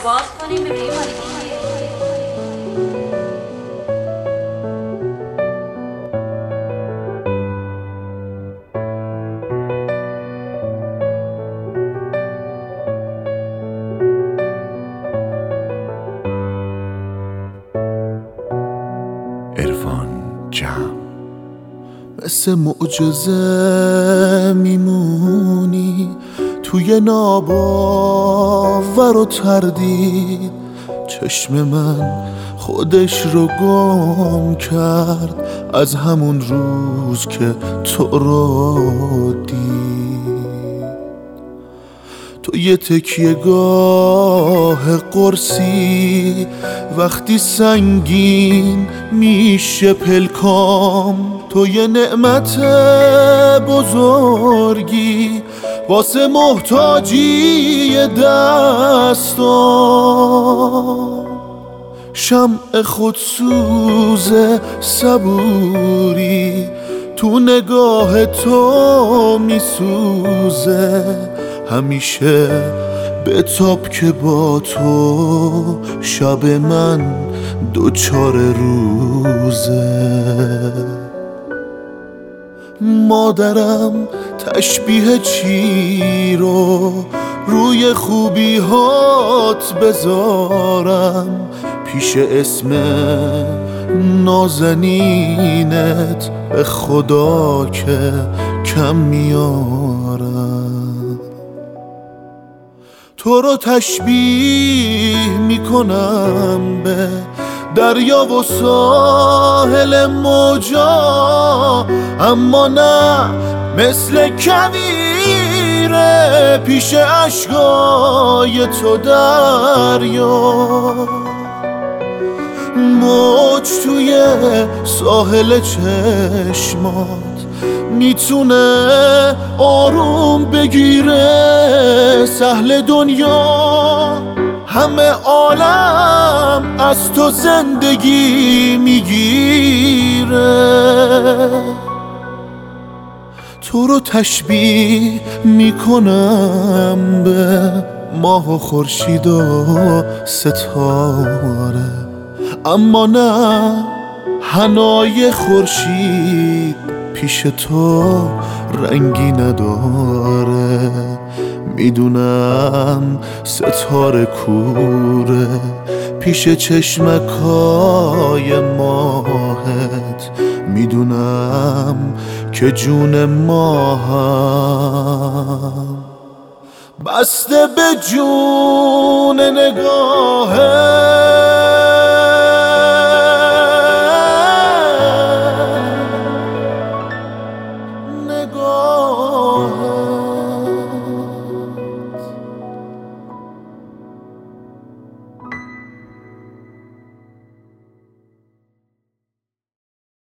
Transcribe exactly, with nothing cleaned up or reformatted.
باز کنیم ببینیم مال کیه. عرفان جمع. مثل معجزه میمونی توی ناباور و تردید، چشم من خودش رو گم کرد از همون روز که تو رو دید. تو یه تکیه گاه قرصی وقتی سنگین میشه پلکام، تو یه نعمت بزرگی واسه محتاجی دستام، شمع خودسوز صبوری تو نگاه تو میسوزه، همیشه بتاب که با تو شب من دوچار روزه. مادرم تشبیه چی رو روی خوبی هات بذارم، پیش اسم نازنینت به خدا که کم میارم. تو رو تشبیه میکنم به دریا و ساحل موجا، اما نه مثل کویره پیش اشکای تو دریا. موج توی ساحل چشمات میتونه آروم بگیره، سهل دنیا همه عالم از تو زندگی میگیره. تو رو تشبیه میکنم به ماه و خورشید و ستاره، اما نه حنای خورشید پیش تو رنگی نداره. میدونم ستاره کوره پیش چشمکای ماهت، میدونم که جون ماهم بسته به جون نگاهت.